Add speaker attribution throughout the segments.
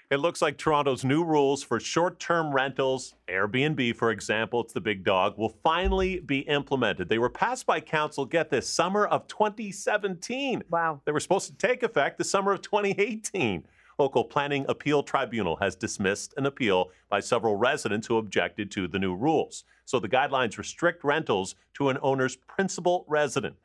Speaker 1: It looks like Toronto's new rules for short-term rentals, Airbnb, for example, it's the big dog, will finally be implemented. They were passed by council, get this, summer of 2017.
Speaker 2: Wow.
Speaker 1: They were supposed to take effect the summer of 2018. Local Planning Appeal Tribunal has dismissed an appeal by several residents who objected to the new rules. So the guidelines restrict rentals to an owner's principal residence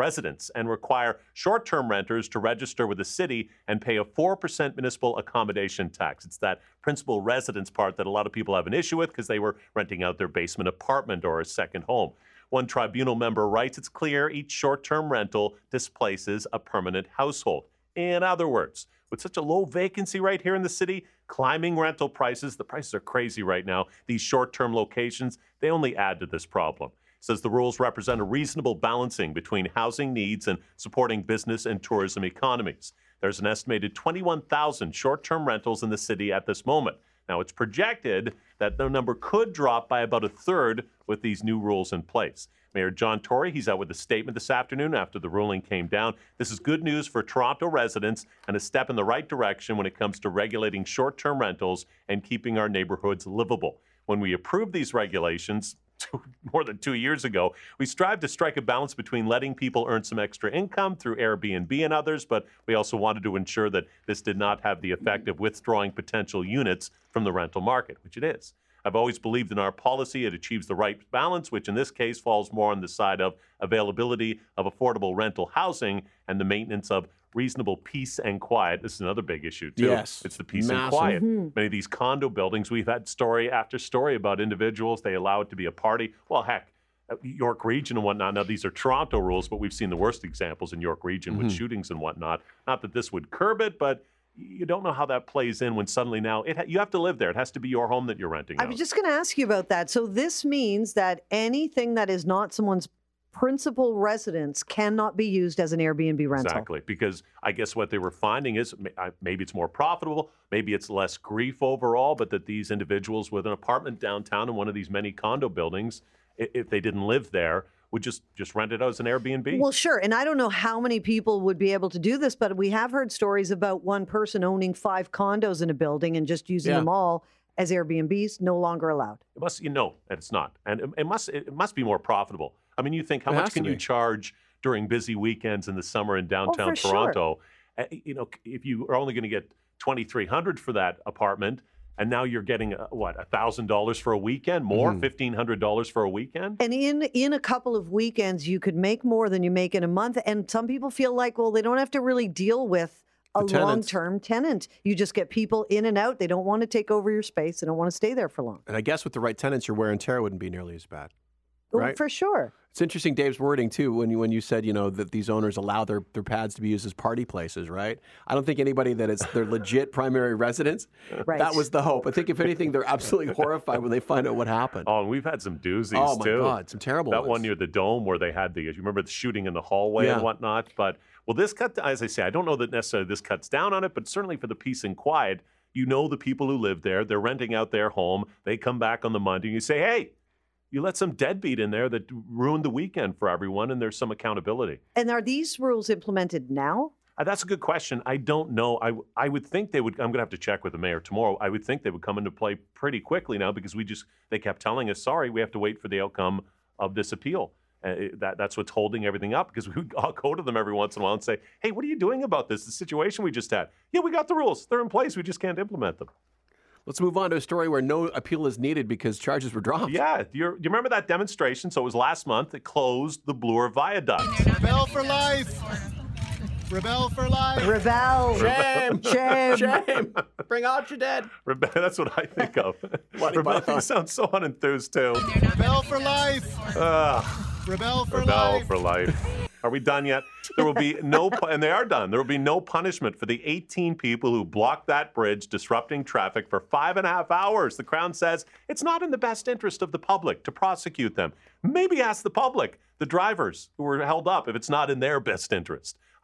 Speaker 1: and require short-term renters to register with the city and pay a 4% municipal accommodation tax. It's that principal residence part that a lot of people have an issue with because they were renting out their basement apartment or a second home. One tribunal member writes, it's clear each short-term rental displaces a permanent household. In other words, with such a low vacancy right here in the city, climbing rental prices, the prices are crazy right now. These short-term locations, they only add to this problem. Says the rules represent a reasonable balancing between housing needs and supporting business and tourism economies. There's an estimated 21,000 short-term rentals in the city at this moment. Now, it's projected that the number could drop by about a third with these new rules in place. Mayor John Tory, he's out with a statement this afternoon after the ruling came down. This is good news for Toronto residents and a step in the right direction when it comes to regulating short-term rentals and keeping our neighborhoods livable. When we approved these regulations, more than 2 years ago, we strived to strike a balance between letting people earn some extra income through Airbnb and others, but we also wanted to ensure that this did not have the effect of withdrawing potential units from the rental market, which it is. I've always believed in our policy. It achieves the right balance, which in this case falls more on the side of availability of affordable rental housing and the maintenance of reasonable peace and quiet. This is another big issue, too.
Speaker 3: Yes.
Speaker 1: It's the peace and quiet. Many of these condo buildings, we've had story after story about individuals. They allow it to be a party. Well, heck, York Region and whatnot. Now, these are Toronto rules, but we've seen the worst examples in York Region with shootings and whatnot. Not that this would curb it, but you don't know how that plays in when suddenly now you have to live there. It has to be your home that you're renting out.
Speaker 2: I was just going to ask you about that. So this means that anything that is not someone's principal residence cannot be used as an Airbnb rental.
Speaker 1: Exactly, because I guess what they were finding is maybe it's more profitable, maybe it's less grief overall, but that these individuals with an apartment downtown in one of these many condo buildings, if they didn't live there, would just rent it out as an Airbnb.
Speaker 2: Well, sure. And I don't know how many people would be able to do this, but we have heard stories about one person owning 5 condos in a building and just using them all as Airbnbs. No longer allowed.
Speaker 1: It must, it's not. And it must be more profitable. I mean, you think, how much can you charge during busy weekends in the summer in downtown Toronto? Sure. If you are only going to get $2,300 for that apartment, and now you're getting, $1,000 for a weekend, more, $1,500 for a weekend?
Speaker 2: And in a couple of weekends, you could make more than you make in a month. And some people feel like, well, they don't have to really deal with a long-term tenant. You just get people in and out. They don't want to take over your space. They don't want to stay there for long.
Speaker 3: And I guess with the right tenants, your wear and tear wouldn't be nearly as bad. Right?
Speaker 2: Oh, for sure.
Speaker 3: It's interesting, Dave's wording, too, when you said, that these owners allow their pads to be used as party places, right? I don't think anybody that it's their legit primary residence, that was the hope. I think, if anything, they're absolutely horrified when they find out what happened.
Speaker 1: Oh, and we've had some doozies, too.
Speaker 3: Oh, my God, some terrible ones.
Speaker 1: That one near the Dome where they had you remember the shooting in the hallway and whatnot? But, this as I say, I don't know that necessarily this cuts down on it, but certainly for the peace and quiet, the people who live there, they're renting out their home, they come back on the Monday, and you say, hey, you let some deadbeat in there that ruined the weekend for everyone, and there's some accountability.
Speaker 2: And are these rules implemented now?
Speaker 1: That's a good question. I don't know. I would think they would. I'm going to have to check with the mayor tomorrow. I would think they would come into play pretty quickly now because they kept telling us, sorry, we have to wait for the outcome of this appeal. That's what's holding everything up, because we all go to them every once in a while and say, hey, what are you doing about this? The situation we just had. Yeah, we got the rules. They're in place. We just can't implement them.
Speaker 3: Let's move on to a story where no appeal is needed because charges were dropped.
Speaker 1: Yeah. Do you remember that demonstration? So it was last month. It closed the Bloor Viaduct.
Speaker 4: Rebel for life. Rebel for life.
Speaker 2: Rebel.
Speaker 3: Shame.
Speaker 2: Shame.
Speaker 3: Shame. Bring out your dead.
Speaker 1: That's what I think of. Rebel sounds so unenthused, too.
Speaker 4: Rebel for life. Rebel for life.
Speaker 1: Rebel for life. Are we done yet? There will be and they are done. There will be no punishment for the 18 people who blocked that bridge, disrupting traffic for 5.5 hours. The Crown says it's not in the best interest of the public to prosecute them. Maybe ask the public, the drivers who were held up, if it's not in their best interest.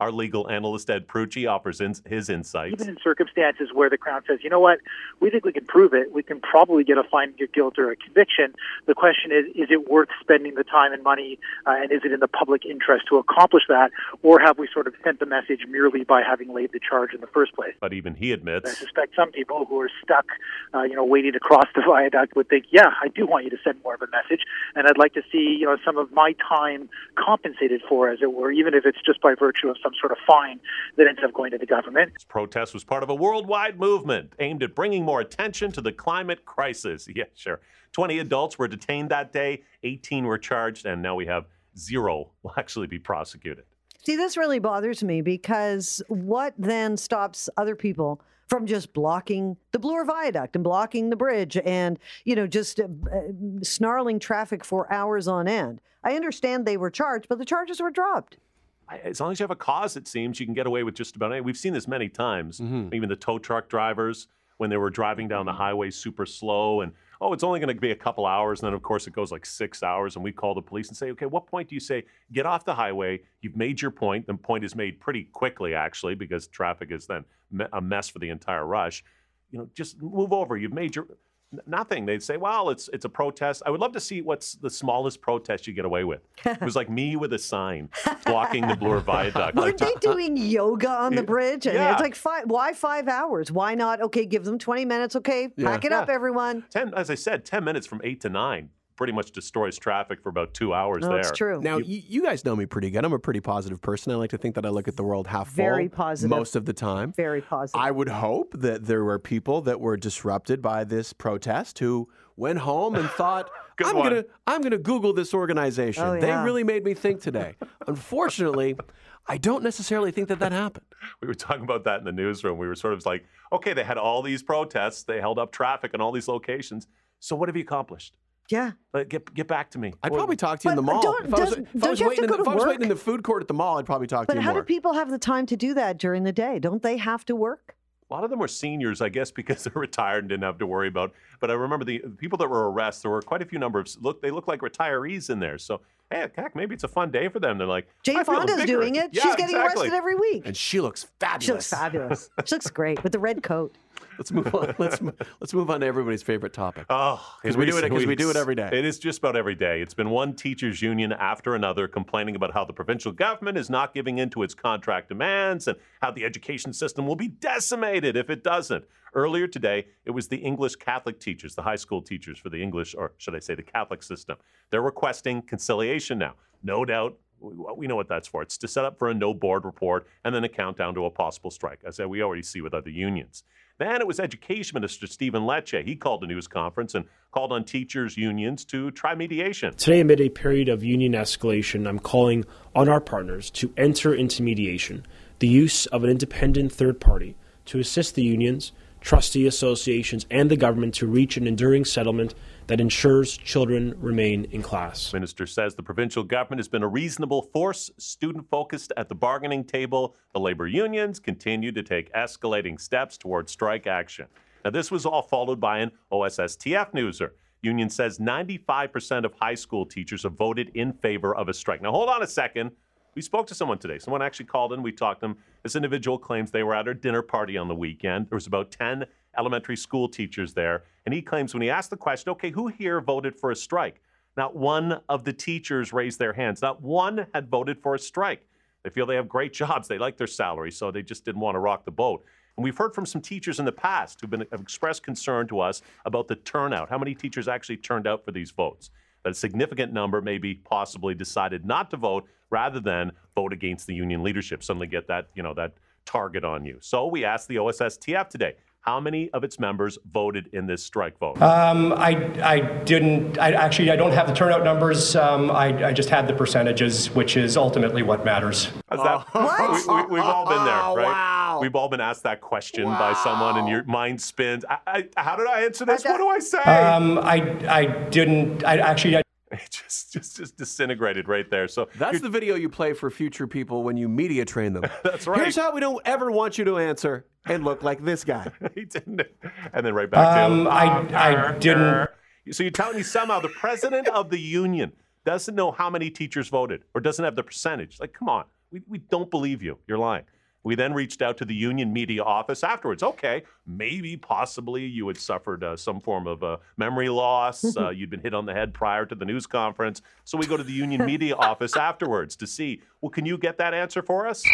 Speaker 1: Our legal analyst, Ed Prucci, offers his insights.
Speaker 5: Even in circumstances where the Crown says, you know what, we think we can prove it, we can probably get a finding of guilt or a conviction. The question is it worth spending the time and money, and is it in the public interest to accomplish that, or have we sort of sent the message merely by having laid the charge in the first place?
Speaker 1: But even he admits,
Speaker 5: I suspect some people who are stuck, waiting to cross the viaduct would think, yeah, I do want you to send more of a message, and I'd like to see, some of my time compensated for, as it were, even if it's just by virtue of some sort of fine that ends up going to the government.
Speaker 1: This protest was part of a worldwide movement aimed at bringing more attention to the climate crisis. Yeah, sure. 20 adults were detained that day, 18 were charged, and now we have 0 will actually be prosecuted.
Speaker 2: See, this really bothers me because what then stops other people from just blocking the Bloor Viaduct and blocking the bridge and, just snarling traffic for hours on end? I understand they were charged, but the charges were dropped.
Speaker 1: As long as you have a cause, it seems, you can get away with just about anything. We've seen this many times. Even the tow truck drivers, when they were driving down the highway super slow and, it's only going to be a couple hours. And then, of course, it goes like 6 hours. And we call the police and say, okay, what point do you say, get off the highway? You've made your point. The point is made pretty quickly, actually, because traffic is then a mess for the entire rush. Just move over. You've made your... Nothing. They'd say, well, it's a protest. I would love to see what's the smallest protest you get away with. It was like me with a sign blocking the Bloor Viaduct.
Speaker 2: Weren't they doing yoga on the bridge? And
Speaker 1: yeah.
Speaker 2: It's like, why 5 hours? Why not? Okay, give them 20 minutes. Okay, pack it up, everyone.
Speaker 1: 10 minutes from 8 to 9 pretty much destroys traffic for about 2 hours there.
Speaker 2: That's true.
Speaker 3: Now, you guys know me pretty good. I'm a pretty positive person. I like to think that I look at the world half full.
Speaker 2: Very positive.
Speaker 3: Most of the time.
Speaker 2: Very positive.
Speaker 3: I would hope that there were people that were disrupted by this protest who went home and thought, I'm gonna Google this organization.
Speaker 2: Oh, yeah.
Speaker 3: They really made me think today. Unfortunately, I don't necessarily think that happened.
Speaker 1: We were talking about that in the newsroom. We were sort of like, okay, they had all these protests. They held up traffic in all these locations. So what have you accomplished?
Speaker 2: Yeah.
Speaker 1: Get back to me.
Speaker 3: I'd probably talk to you in the mall. If I was waiting in the food court at the mall, I'd probably talk to you more.
Speaker 2: But how do people have the time to do that during the day? Don't they have to work?
Speaker 1: A lot of them were seniors, I guess, because they're retired and didn't have to worry about. But I remember the people that were arrested, there were quite a few they look like retirees in there. So, hey, heck, maybe it's a fun day for them. They're like,
Speaker 2: Jane Fonda's doing it.
Speaker 1: Yeah,
Speaker 2: she's getting arrested every week.
Speaker 3: And she looks fabulous.
Speaker 2: She looks fabulous. She looks great with the red coat.
Speaker 3: Let's move on. Let's move on to everybody's favorite topic.
Speaker 1: Oh,
Speaker 3: because we do it every day.
Speaker 1: It is just about every day. It's been one teachers union after another complaining about how the provincial government is not giving in to its contract demands and how the education system will be decimated if it doesn't. Earlier today, it was the English Catholic teachers, the high school teachers for the English, or should I say the Catholic system. They're requesting conciliation now. No doubt, we know what that's for. It's to set up for a no board report and then a countdown to a possible strike, as we already see with other unions. Then it was Education Minister Stephen Lecce. He called a news conference and called on teachers' unions to try mediation.
Speaker 6: Today, amid a period of union escalation, I'm calling on our partners to enter into mediation, the use of an independent third party to assist the unions, trustee associations, and the government to reach an enduring settlement that ensures children remain in class.
Speaker 1: The minister says the provincial government has been a reasonable force, student-focused at the bargaining table. The labor unions continue to take escalating steps towards strike action. Now, this was all followed by an OSSTF newser. Union says 95% of high school teachers have voted in favor of a strike. Now, hold on a second. We spoke to someone today. Someone actually called in. We talked to them. This individual claims they were at a dinner party on the weekend. There was about 10 elementary school teachers there. And he claims when he asked the question, okay, who here voted for a strike? Not one of the teachers raised their hands. Not one had voted for a strike. They feel they have great jobs. They like their salary, so they just didn't want to rock the boat. And we've heard from some teachers in the past have expressed concern to us about the turnout, how many teachers actually turned out for these votes. That a significant number maybe possibly decided not to vote rather than vote against the union leadership, suddenly get that, that target on you. So we asked the OSSTF today, how many of its members voted in this strike vote?
Speaker 7: I don't have the turnout numbers. I just had the percentages, which is ultimately what matters.
Speaker 1: We've all been there, right? Wow. We've all been asked that question by someone, and your mind spins. How did I answer this? What do I say? It just disintegrated right there. So
Speaker 3: that's the video you play for future people when you media train them.
Speaker 1: That's right.
Speaker 3: Here's how we don't ever want you to answer and look like this guy.
Speaker 1: He didn't. And then right back to
Speaker 7: I didn't.
Speaker 1: So you're telling me somehow the president of the union doesn't know how many teachers voted or doesn't have the percentage? Like, come on. We don't believe you. You're lying. We then reached out to the union media office afterwards. Okay, maybe, possibly, you had suffered some form of memory loss. You'd been hit on the head prior to the news conference. So we go to the union media office afterwards to see, well, can you get that answer for us?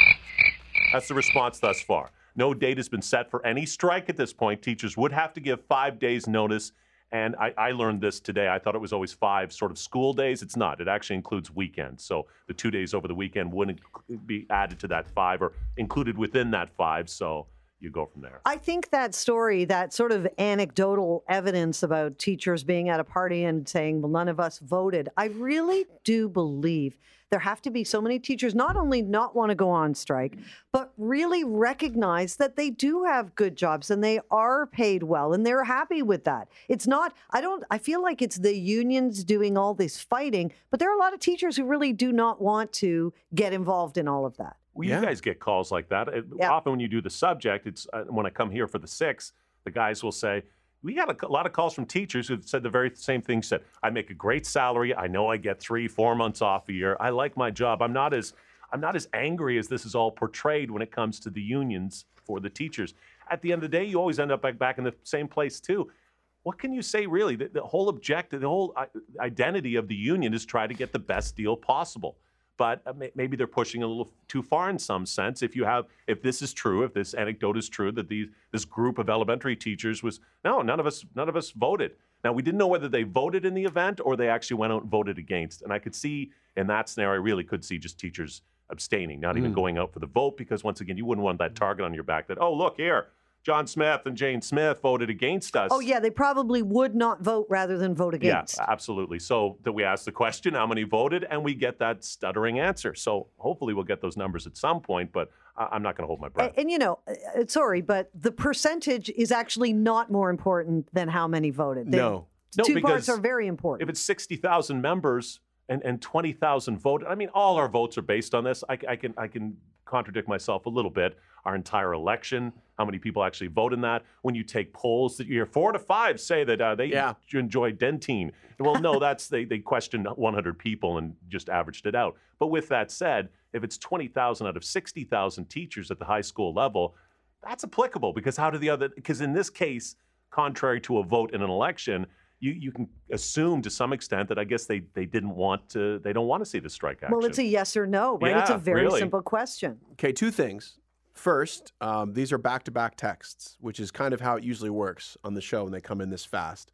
Speaker 1: That's the response thus far. No date has been set for any strike at this point. Teachers would have to give 5 days notice. And I learned this today. I thought it was always 5 sort of school days. It's not. It actually includes weekends. So the 2 days over the weekend wouldn't be added to that 5 or included within that 5. So you go from there.
Speaker 2: I think that story, that sort of anecdotal evidence about teachers being at a party and saying, well, none of us voted, I really do believe there have to be so many teachers not only not want to go on strike, but really recognize that they do have good jobs and they are paid well and they're happy with that. It's not, I feel like it's the unions doing all this fighting, but there are a lot of teachers who really do not want to get involved in all of that.
Speaker 1: Well, you guys get calls like that. Often when you do the subject, it's when I come here for the 6, the guys will say, we got a lot of calls from teachers who said the very same thing. Said, I make a great salary. I know I get 3-4 months off a year. I like my job. I'm not as angry as this is all portrayed when it comes to the unions for the teachers. At the end of the day, you always end up back in the same place too. What can you say really? The whole objective, the whole identity of the union is try to get the best deal possible. But maybe they're pushing a little too far in some sense. If this is true, if this anecdote is true, that this group of elementary teachers none of us voted. Now, we didn't know whether they voted in the event or they actually went out and voted against. And I could see in that scenario, I really could see just teachers abstaining, not even going out for the vote, because once again, you wouldn't want that target on your back that, oh, look here, John Smith and Jane Smith voted against us.
Speaker 2: Oh, yeah, they probably would not vote rather than vote against.
Speaker 1: Yeah, absolutely. So that we ask the question, how many voted, and we get that stuttering answer. So hopefully we'll get those numbers at some point, but I'm not going to hold my breath.
Speaker 2: And sorry, but the percentage is actually not more important than how many voted.
Speaker 1: No,
Speaker 2: two parts are very important.
Speaker 1: If it's 60,000 members and 20,000 voted, I mean, all our votes are based on this. I can contradict myself a little bit. Our entire election, how many people actually vote in that? When you take polls that you hear 4 to 5 say that they enjoy Dentine. Well, no, they questioned 100 people and just averaged it out. But with that said, if it's 20,000 out of 60,000 teachers at the high school level, that's applicable because because in this case, contrary to a vote in an election, you can assume to some extent that I guess they don't want to see the strike action.
Speaker 2: Well, it's a yes or no, right?
Speaker 1: Yeah,
Speaker 2: it's a very
Speaker 1: really
Speaker 2: simple question.
Speaker 3: Okay, 2 things. First, these are back-to-back texts, which is kind of how it usually works on the show when they come in this fast.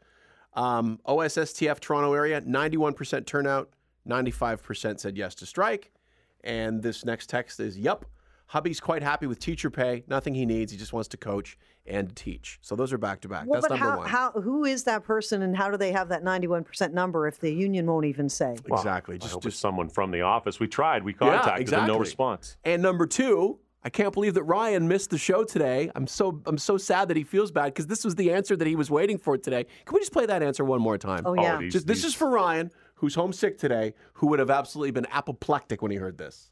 Speaker 3: OSSTF Toronto area, 91% turnout, 95% said yes to strike. And this next text is, yup, hubby's quite happy with teacher pay. Nothing he needs. He just wants to coach and teach. So those are back-to-back.
Speaker 2: Well,
Speaker 3: that's
Speaker 2: but
Speaker 3: number one.
Speaker 2: Who is that person and how do they have that 91% number if the union won't even say?
Speaker 1: Well,
Speaker 3: exactly.
Speaker 1: Just someone from the office. We tried. We contacted them. No response.
Speaker 3: And number 2, I can't believe that Ryan missed the show today. I'm so sad that he feels bad because this was the answer that he was waiting for today. Can we just play that answer one more time?
Speaker 2: Oh, yeah.
Speaker 3: This is for Ryan, who's homesick today, who would have absolutely been apoplectic when he heard this.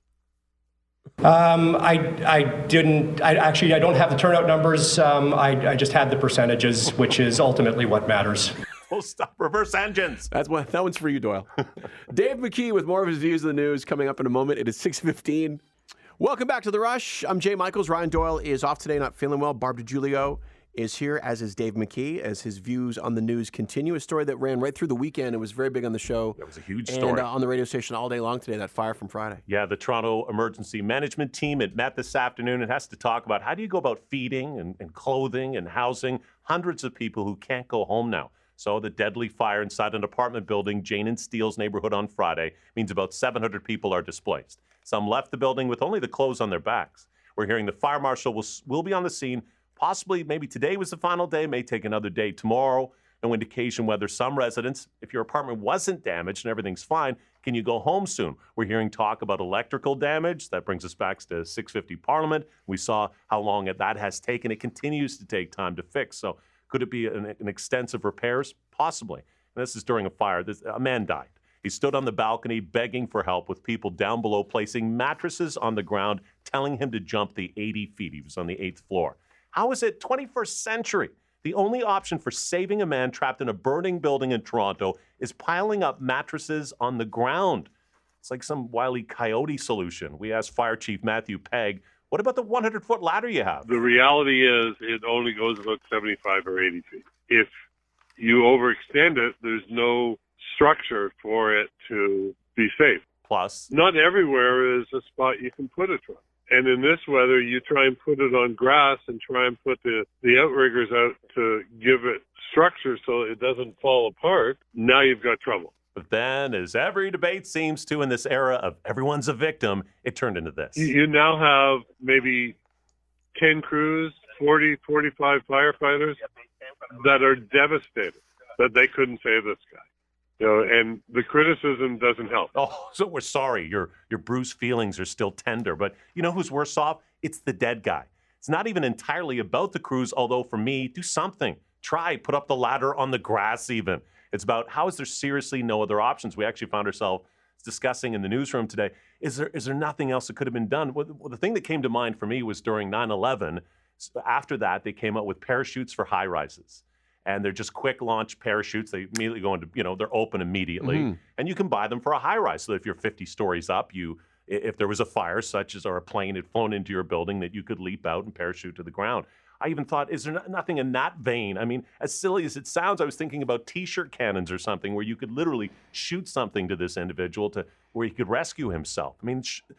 Speaker 7: I don't have the turnout numbers. I just had the percentages, which is ultimately what matters.
Speaker 1: We'll stop reverse engines.
Speaker 3: That one's for you, Doyle. Dave McKee with more of his views of the news coming up in a moment. It is 6:15. Welcome back to The Rush. I'm Jay Michaels. Ryan Doyle is off today, not feeling well. Barb DiGiulio is here, as is Dave McKee, as his views on the news continue. A story that ran right through the weekend. It was very big on the show.
Speaker 1: It was a huge story.
Speaker 3: And on the radio station all day long today, that fire from Friday.
Speaker 1: Yeah, the Toronto Emergency Management Team, it met this afternoon. It has to talk about how do you go about feeding and clothing and housing hundreds of people who can't go home now. So the deadly fire inside an apartment building, Jane and Steele's neighborhood on Friday, means about 700 people are displaced. Some left the building with only the clothes on their backs. We're hearing the fire marshal will be on the scene. Possibly, maybe today was the final day, may take another day tomorrow. No indication whether some residents, if your apartment wasn't damaged and everything's fine, can you go home soon? We're hearing talk about electrical damage. That brings us back to 650 Parliament. We saw how long that has taken. It continues to take time to fix. So could it be an extensive repairs? Possibly. And this is during a fire. A man died. He stood on the balcony begging for help with people down below placing mattresses on the ground, telling him to jump the 80 feet. He was on the 8th floor. How is it 21st century? The only option for saving a man trapped in a burning building in Toronto is piling up mattresses on the ground. It's like some Wile E. Coyote solution. We asked Fire Chief Matthew Pegg, what about the 100-foot ladder you have?
Speaker 8: The reality is it only goes about 75 or 80 feet. If you overextend it, there's no structure for it to be safe.
Speaker 1: Plus,
Speaker 8: not everywhere is a spot you can put a truck. And in this weather, you try and put it on grass and try and put the outriggers out to give it structure so it doesn't fall apart. Now you've got trouble.
Speaker 1: But then, as every debate seems to in this era of everyone's a victim, it turned into this.
Speaker 8: You now have maybe 10 crews, 40, 45 firefighters that are devastated that they couldn't save this guy. You know, and the criticism doesn't help.
Speaker 1: Oh, so we're sorry. Your bruised feelings are still tender. But you know who's worse off? It's the dead guy. It's not even entirely about the crews, although for me, do something. Try, put up the ladder on the grass even. It's about how is there seriously no other options? We actually found ourselves discussing in the newsroom today, is there nothing else that could have been done? Well, the thing that came to mind for me was during 9/11. After that, they came out with parachutes for high rises. And they're just quick launch parachutes. They immediately go into, they're open immediately. And you can buy them for a high rise. So if you're 50 stories up, if there was a fire such as or a plane had flown into your building, that you could leap out and parachute to the ground. I even thought, is there nothing in that vein? I mean, as silly as it sounds, I was thinking about T-shirt cannons or something where you could literally shoot something to this individual where he could rescue himself. I mean,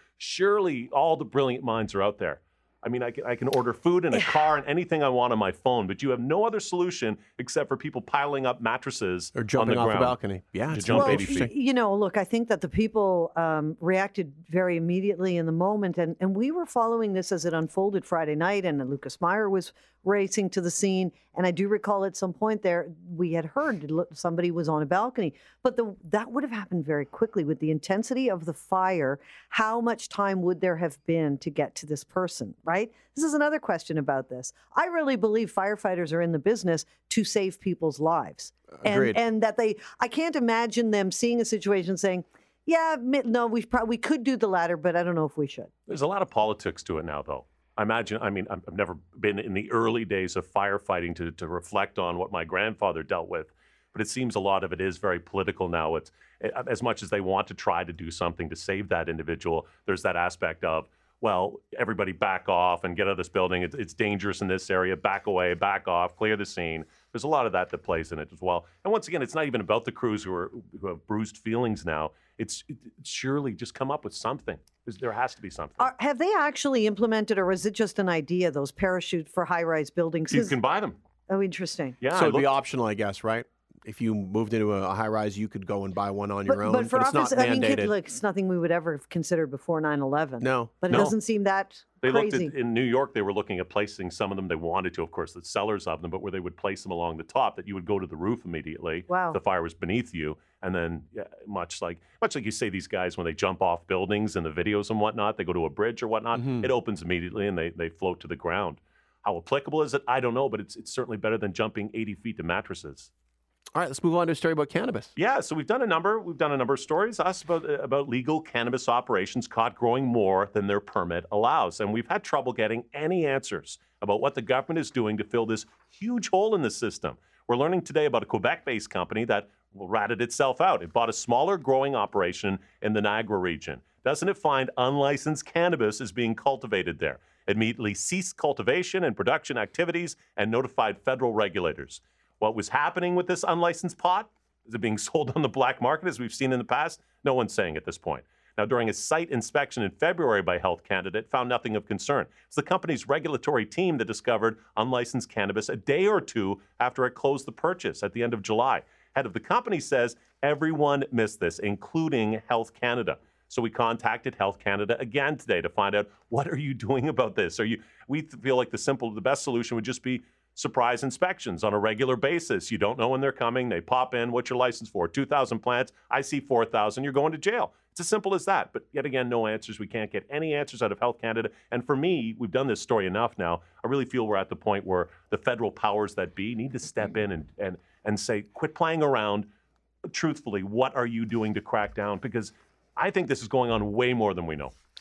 Speaker 1: surely all the brilliant minds are out there. I mean, I can order food and a car and anything I want on my phone, but you have no other solution except for people piling up mattresses
Speaker 3: or jumping
Speaker 1: on the
Speaker 3: off
Speaker 1: ground
Speaker 3: a balcony. Yeah,
Speaker 1: to jump 80 feet.
Speaker 2: Look, I think that the people reacted very immediately in the moment, and we were following this as it unfolded Friday night, and Lucas Meyer was racing to the scene. And I do recall at some point there, we had heard somebody was on a balcony, but that would have happened very quickly with the intensity of the fire. How much time would there have been to get to this person, right? This is another question about this. I really believe firefighters are in the business to save people's lives. And that I can't imagine them seeing a situation saying, yeah, no, we could do the ladder, but I don't know if we should.
Speaker 1: There's a lot of politics to it now, though. I've never been in the early days of firefighting to reflect on what my grandfather dealt with, but it seems a lot of it is very political now. It's as much as they want to try to do something to save that individual, there's that aspect of, well, everybody back off and get out of this building. It's dangerous in this area. Back away, back off, clear the scene. There's a lot of that plays in it as well. And once again, it's not even about the crews who have bruised feelings now. It's surely just come up with something. There has to be something.
Speaker 2: Have they actually implemented, or is it just an idea, those parachutes for high-rise buildings?
Speaker 1: You can buy them.
Speaker 2: Oh, interesting.
Speaker 1: Yeah,
Speaker 3: so it'd be optional, I guess, right? If you moved into a high-rise, you could go and buy one on your own.
Speaker 2: But for
Speaker 3: it's
Speaker 2: office,
Speaker 3: not mandated.
Speaker 2: It's nothing we would ever have considered before 9/11.
Speaker 3: No.
Speaker 2: But it doesn't seem that crazy.
Speaker 1: In New York, they were looking at placing some of them. They wanted to, of course, the sellers of them, but where they would place them along the top, that you would go to the roof immediately.
Speaker 2: Wow.
Speaker 1: The fire was beneath you. And then much like you say these guys, when they jump off buildings in the videos and whatnot, they go to a bridge or whatnot, it opens immediately and they float to the ground. How applicable is it? I don't know, but it's certainly better than jumping 80 feet to mattresses.
Speaker 3: All right, let's move on to a story about cannabis.
Speaker 1: Yeah, so we've done a number of stories about legal cannabis operations caught growing more than their permit allows. And we've had trouble getting any answers about what the government is doing to fill this huge hole in the system. We're learning today about a Quebec-based company that ratted itself out. It bought a smaller growing operation in the Niagara region. Doesn't it find unlicensed cannabis is being cultivated there? It immediately ceased cultivation and production activities and notified federal regulators. What was happening with this unlicensed pot? Is it being sold on the black market as we've seen in the past? No one's saying at this point. Now, during a site inspection in February by Health Canada, it found nothing of concern. It's the company's regulatory team that discovered unlicensed cannabis a day or two after it closed the purchase at the end of July. Head of the company says everyone missed this, including Health Canada. So we contacted Health Canada again today to find out, what are you doing about this? We feel like the best solution would just be surprise inspections on a regular basis. You don't know when they're coming. They pop in. What's your license for? 2,000 plants. I see 4,000. You're going to jail. It's as simple as that. But yet again, no answers. We can't get any answers out of Health Canada. And for me, we've done this story enough now. I really feel we're at the point where the federal powers that be need to step in and say, quit playing around. Truthfully, what are you doing to crack down? Because I think this is going on way more than we know.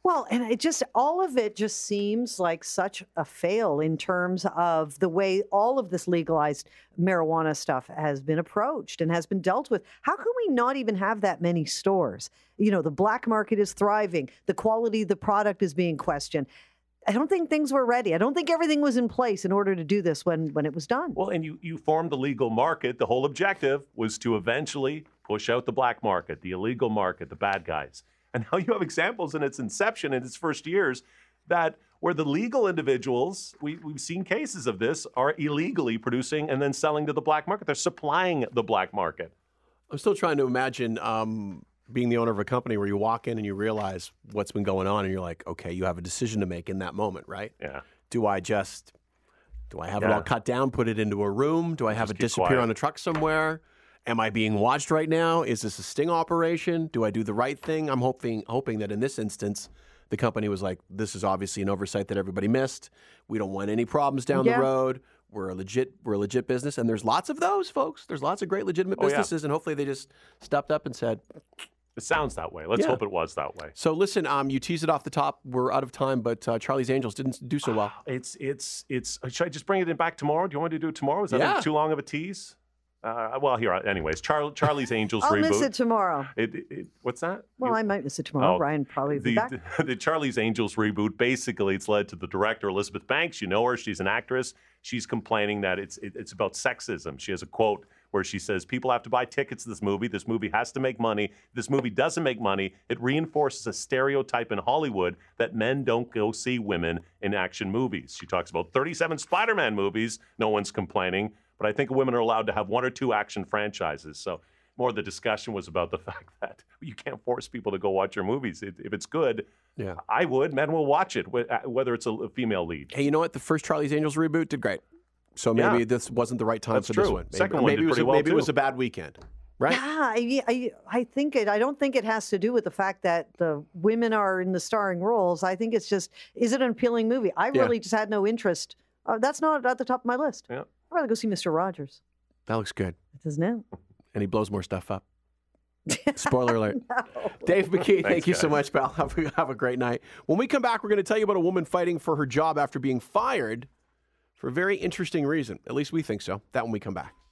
Speaker 2: Well, and all of it just seems like such a fail in terms of the way all of this legalized marijuana stuff has been approached and has been dealt with. How can we not even have that many stores? You know, the black market is thriving. The quality of the product is being questioned. I don't think things were ready. I don't think everything was in place in order to do this when it was done.
Speaker 1: Well, and you formed the legal market. The whole objective was to eventually push out the black market, the illegal market, the bad guys. And now you have examples in its inception, in its first years, that where the legal individuals, we've seen cases of this, are illegally producing and then selling to the black market. They're supplying the black market.
Speaker 3: I'm still trying to imagine being the owner of a company where you walk in and you realize what's been going on and you're like, okay, you have a decision to make in that moment, right?
Speaker 1: Yeah.
Speaker 3: Do I have it all cut down, put it into a room? Do I have it disappear
Speaker 1: quiet
Speaker 3: on a truck somewhere? Am I being watched right now? Is this a sting operation? Do I do the right thing? I'm hoping that in this instance, the company was like, this is obviously an oversight that everybody missed. We don't want any problems down the road. We're a legit business. And there's lots of those, folks. There's lots of great legitimate businesses. And hopefully they just stepped up and said,
Speaker 1: it sounds that way. Let's hope it was that way.
Speaker 3: So listen, you teased it off the top. We're out of time, but Charlie's Angels didn't do so well.
Speaker 1: Should I just bring it back tomorrow? Do you want me to do it tomorrow? Is that too long of a tease? Anyways, Charlie's Angels
Speaker 2: I'll
Speaker 1: reboot.
Speaker 2: miss it tomorrow.
Speaker 1: What's that?
Speaker 2: Well, I might miss it tomorrow. Ryan probably be back.
Speaker 1: The Charlie's Angels reboot, basically, it's led to the director, Elizabeth Banks. You know her. She's an actress. She's complaining that it's about sexism. She has a quote where she says, people have to buy tickets to this movie. This movie has to make money. If this movie doesn't make money, it reinforces a stereotype in Hollywood that men don't go see women in action movies. She talks about 37 Spider-Man movies. No one's complaining. But I think women are allowed to have one or two action franchises. So more the discussion was about the fact that you can't force people to go watch your movies. If it's good, I would. Men will watch it, whether it's a female lead.
Speaker 3: Hey, you know what? The first Charlie's Angels reboot did great. So maybe this wasn't the right time for this one.
Speaker 1: Second one did pretty well,
Speaker 3: maybe it was a bad weekend, right?
Speaker 2: Yeah, I don't think it has to do with the fact that the women are in the starring roles. I think it's just, is it an appealing movie? I really just had no interest. That's not at the top of my list.
Speaker 1: Yeah.
Speaker 2: I'd rather go see Mr. Rogers.
Speaker 3: That looks good.
Speaker 2: It does now.
Speaker 3: And he blows more stuff up. Spoiler alert. No. Dave McKee, thank you so much, pal. Have a great night. When we come back, we're going to tell you about a woman fighting for her job after being fired for a very interesting reason. At least we think so. That when we come back.